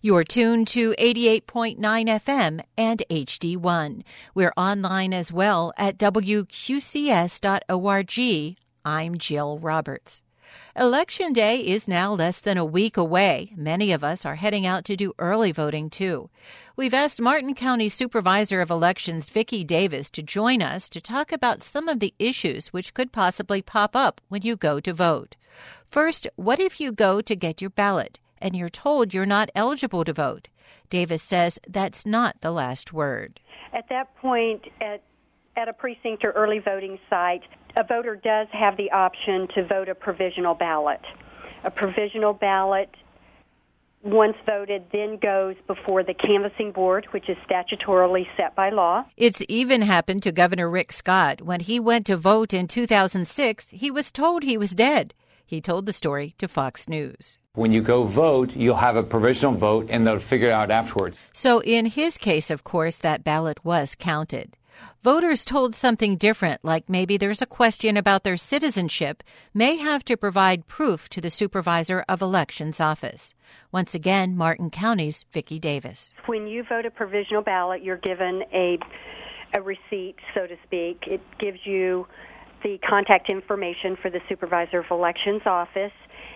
You're tuned to 88.9 FM and HD1. We're online as well at WQCS.org. I'm Jill Roberts. Election Day is now less than a week away. Many of us are heading out to do early voting, too. We've asked Martin County Supervisor of Elections Vicki Davis to join us to talk about some of the issues which could possibly pop up when you go to vote. First, what if you go to get your ballot and you're told you're not eligible to vote? Davis says that's not the last word. At that point, at a precinct or early voting site, a voter does have the option to vote a provisional ballot. A provisional ballot, once voted, then goes before the canvassing board, which is statutorily set by law. It's even happened to Governor Rick Scott. When he went to vote in 2006, he was told he was dead. He told the story to Fox News. When you go vote, you'll have a provisional vote, and they'll figure it out afterwards. So in his case, of course, that ballot was counted. Voters told something different, like maybe there's a question about their citizenship, may have to provide proof to the Supervisor of Elections office. Once again, Martin County's Vicki Davis. When you vote a provisional ballot, you're given a receipt, so to speak. It gives you the contact information for the Supervisor of Elections office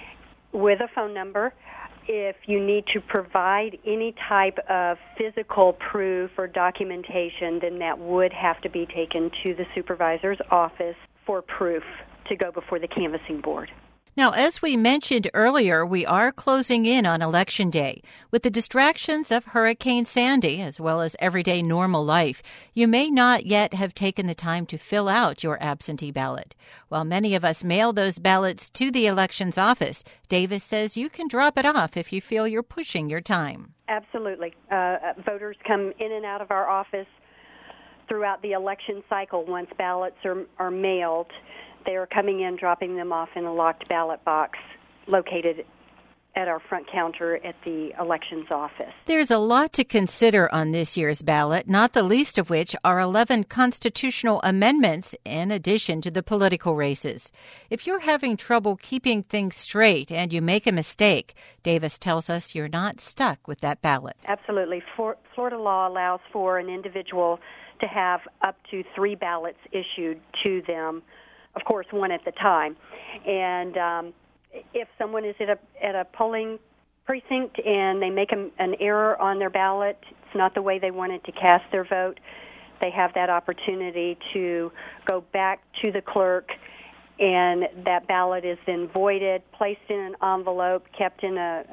with a phone number. If you need to provide any type of physical proof or documentation, then that would have to be taken to the supervisor's office for proof to go before the canvassing board. Now, as we mentioned earlier, we are closing in on Election Day. With the distractions of Hurricane Sandy, as well as everyday normal life, you may not yet have taken the time to fill out your absentee ballot. While many of us mail those ballots to the elections office, Davis says you can drop it off if you feel you're pushing your time. Absolutely. Voters come in and out of our office throughout the election cycle once ballots are mailed. They are coming in, dropping them off in a locked ballot box located at our front counter at the elections office. There's a lot to consider on this year's ballot, not the least of which are 11 constitutional amendments in addition to the political races. If you're having trouble keeping things straight and you make a mistake, Davis tells us you're not stuck with that ballot. Absolutely. Florida law allows for an individual to have up to 3 ballots issued to them, of course, one at the time. And if someone is at a polling precinct and they make an error on their ballot, it's not the way they wanted to cast their vote, they have that opportunity to go back to the clerk, and that ballot is then voided, placed in an envelope, kept in a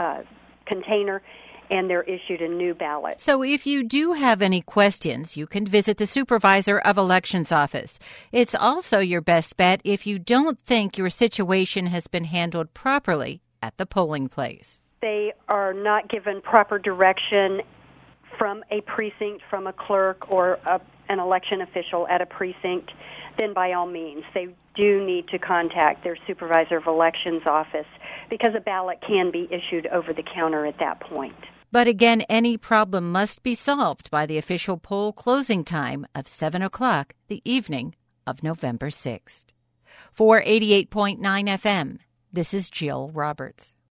container, and they're issued a new ballot. So if you do have any questions, you can visit the Supervisor of Elections office. It's also your best bet if you don't think your situation has been handled properly at the polling place. They are not given proper direction from a precinct, from a clerk or an election official at a precinct, then by all means, they do need to contact their Supervisor of Elections office because a ballot can be issued over the counter at that point. But again, any problem must be solved by the official poll closing time of 7 o'clock the evening of November 6th. For 88.9 FM, this is Jill Roberts.